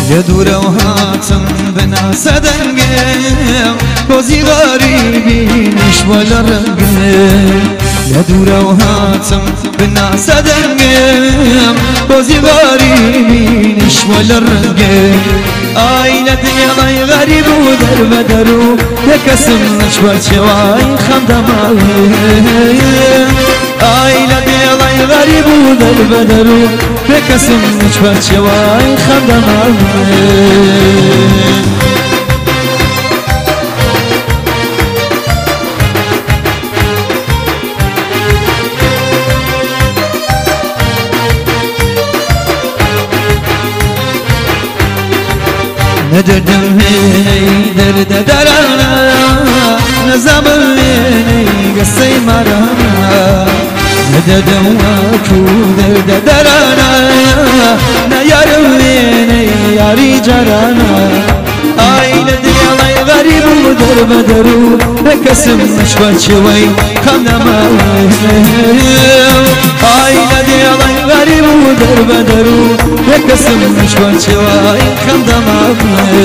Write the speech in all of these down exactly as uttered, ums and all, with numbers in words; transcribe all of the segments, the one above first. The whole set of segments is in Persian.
لدور وهاتم بنا سدنگم بازی غریبی نشوال رنگم لدور وهاتم بنا سدنگم بازی غریبی نشوال رنگم آیلت یلای غریب و در بدرو یکسم نشوال شوای خمدم آیلت یلای غریب و در بدرو یکسم نشوال شوای خمدم ندردم هی درد درانا نزمن هی قصي مرانا ندردم واكو درد درانا نيارم هي ياري جرانا آيلة ديالي غريب ودر بدرو بكسم نشوى شوي خمنا ما آيلة ديالي غريب ودر بدرو بكسم نشوى شوي خمنا ما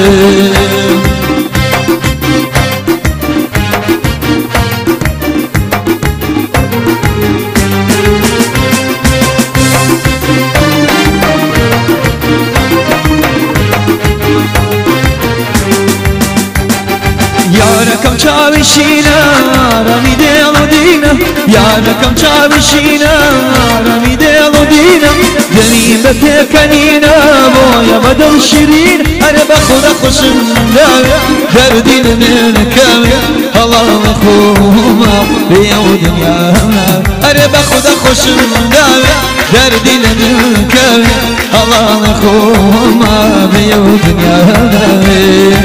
ياركم چاوشینا رمی دل و دینا یارکم چاوشینا رمی دل و دینا دنیم بپکنینا بایا بدل شیرین اره بخدا خوشم داوی دردین من کمی الله خوما بیا و دنیا اره بخدا خوشم داوی دردین من کمی الله خوما بیا و دنیا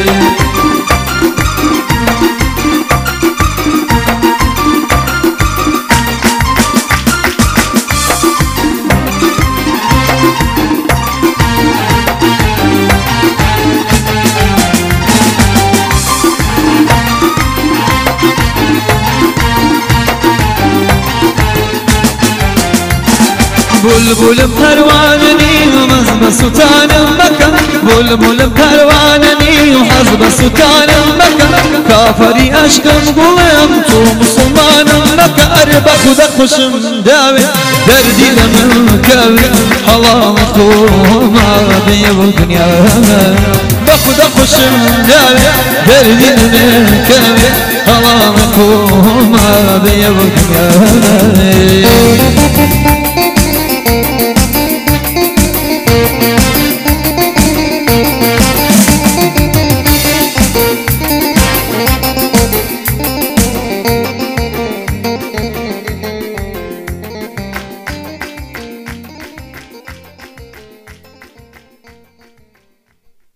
بلبل پرواننی و مزب سلطانم بکن بلبل پرواننی و حزب سلطانم بکن کافری عشقم گلم تو مسلمانم بکن اره بخدا خوشم داوی دردی لمن کبی حلال خوما بیو دنیا بخدا خوشم داوی دردی لمن کبی حلال خوما بیو دنیا